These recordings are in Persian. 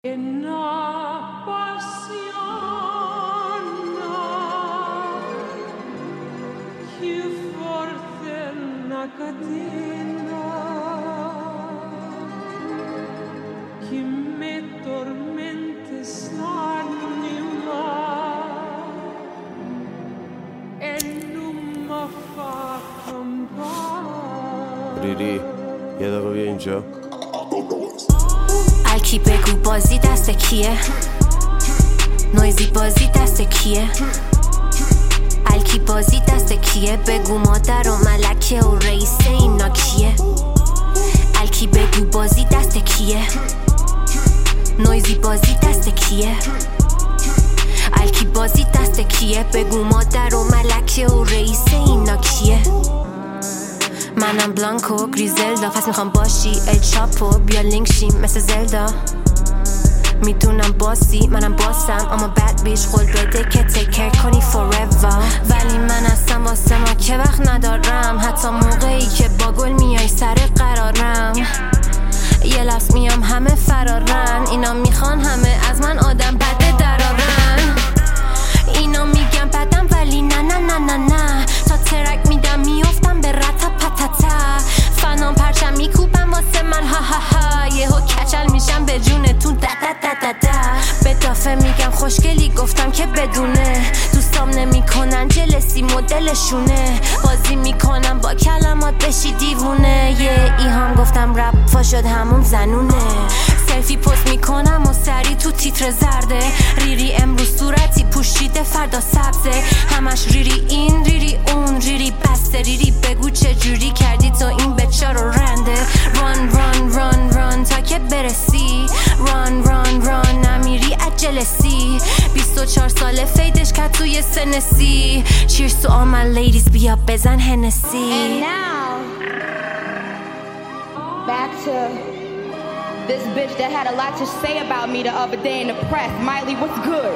ریری یه دقیقه بیا اینجا. الکی بگو بازی دست کیه؟ نویزی بازی دست کیه؟ الکی بازی دست کیه؟ بگو مادر و ملکه و رئیسه اینا کیه؟ الکی بگو بازی دست کیه؟ نویزی بازی دست کیه؟ الکی بازی دست کیه؟ بگو مادر و ملکه و رئیسه اینا کیه؟ منم بلانکو گریزلدا، پس میخوام باشی ال چاپو، بیا لینک شیم مثل زلدا. میدونم باسی منم باسم، اما بد بیش خود بده که تکر کنی forever. ولی من اصلا واسه ما که وقت ندارم، حتی موقعی که با گل میای سر قرارم. یه لفظ میام همه فرارن، اینا میخوان همه از من آدم بده درارن. اینا میگم بدم ولی نه نه نه نه نه، تا ترک میدم میافتم به رتا پتتا. فنام پرچم میکوبم واسه من ها ها ها، یهو کچل میشم به جونتون دا دا دا دا دا. به دافه میگم خوشگلی گفتم که بدونه، دوستام نمیکنن جلسی مدلشونه. بازی میکنم با کلمات بشی دیوونه، یه ایهام گفتم رپ فا شد همون زنونه. سلفی پست میکنم و سری تو تیتر زرده، ریری امروز صورتی پوشیده فردا سبزه. همش ریری این ریری اون ریری بسته، ریری بگو چه جوری کردی تو این بچه رو رنده. ران ران ران ران تا که برسی، ران ران ران نمیری اجلسی. 24 ساله فیدش که توی سنسی. Cheers to all my ladies، بیا بزن هنسی. And now back to this bitch that had a lot to say about me the other day in the press. Miley, what's good?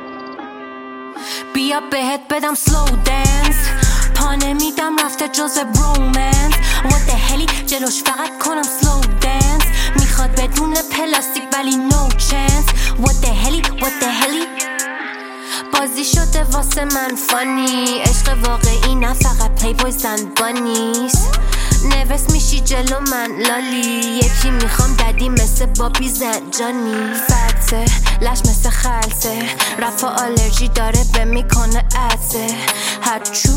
بیا بهت بدم slow dance، پا نمیدم رفته جزو برومنس. What the hell جلوش فقط کنم slow dance، میخواد بدون پلاستیک ولی no chance. What the hell بازی شده واسه من فانی، عشق واقعی نه فقط پلی بوی زن بانیست. نوست میشی جلو من لالی، یکی میخوام ددی مثل بابی زنجانی. فتسه لش مثل خلسه، رفا آلرژی داره به میکنه عطسه. هرچو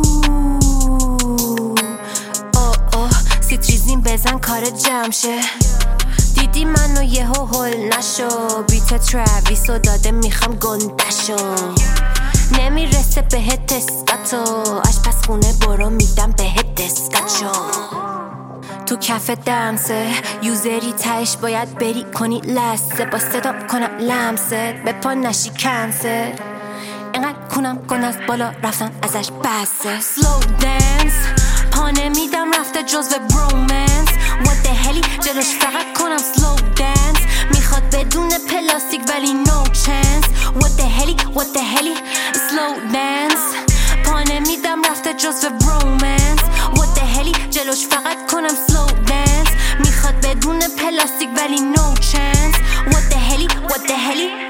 اوه سیتریزین بزن کار جمشه. دیدی منو یهو هول نشو، بیت تراویسو داده میخوام گندشو. نمیرسه بهت اسکاتو، آشپز خونه برو میدم بهت دسکاچو. تو کف دمسه یوزری تش باید بری کنی لسه، با ستاپ کنم لمسه به پا نشی کنسه. اینقدر کنم کن از بالا رفتن ازش بسه. سلو دنس پا نمیدم رفته جزو برومنس. What the hell جلوش فقط کنم سلو دنس، میخواد بدون پلاستیک ولی no chance. What the hell slow dance، پا نمیدم رفته جزو برومنس. What the hell جلوش فقط کنم slow dance، میخواد بدون پلاستیک ولی no chance. What the hell